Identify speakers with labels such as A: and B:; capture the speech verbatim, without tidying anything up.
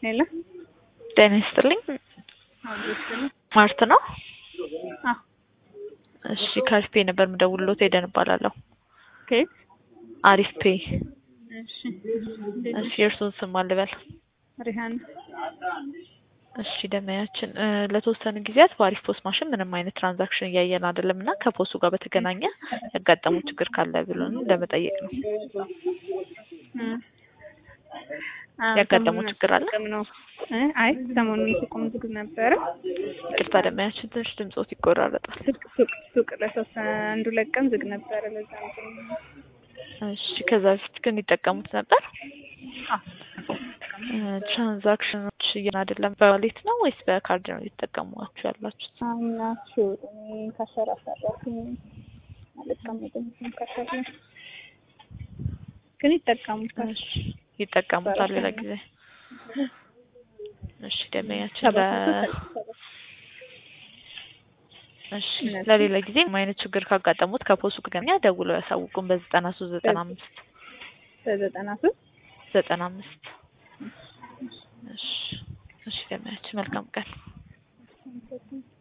A: ሄሎ
B: ጤና ይስጥልኝ። ማርት ነው?
A: አዎ።
B: እሺ ከአሪፍ ፔይ ነበር የምደውልልዎት። ሄደን እባላለሁ።
A: ከየት?
B: አሪፍ ፔይ።
A: እሺ
B: እሺ የእርስዎን ስም ማን ልበል?
A: ሪሃን።
B: እሺ ደመያችን ለተወሰኑ ጊዜያት በአሪፍ ፖስ ማሽን ምንም አይነት ትራንዛክሽን እያየን አይደለም እና ከፖሱ ጋር በተገናኘ ያጋጠሙት ችግር ካለ ብሎን ለመጠየቅ ነው። ያጋጠሙት ችግር አለ?
A: አይ ሰሞኑን ሱቁም ዝግ ነበረ።
B: ይቅርታ ደመያችን ትንሽ ድምጾት ይቆራረጣል።
A: ሱቅ ሱቅ ሱቅ ለተወሰነ አንዱ ለቀን ዝግ ነበረ። ለዛ ነው።
B: እሺ ከዛ በፊት ግን ይጠቀሙት ነበር?
A: አዎ።
B: ትራንዛክሽኖች እየን አይደለም። በዋሌት ነው ወይስ በካርድ ነው እየተጠቀሟችሁ ያላችሁት?
A: አናችሁ እኔ ካሸራ ሰራኩኝ ማለት ከመደምም ካሸራ ግን ይጠቀሙታል።
B: እሺ ይጠቀሙታል ሌላ ጊዜ። እሺ ደመያችን ለ እሺ ለሌላ ጊዜ ምን አይነት ችግር ካጋጠሙት ከፖሱ ጋር ደውለው ያሳውቁን በዘጠና ሶስት ዘጠና አምስት
A: በዘጠና ሶስት
B: ዘጠና አምስት እሺ እሺ ደመያችን መልካም ቀን።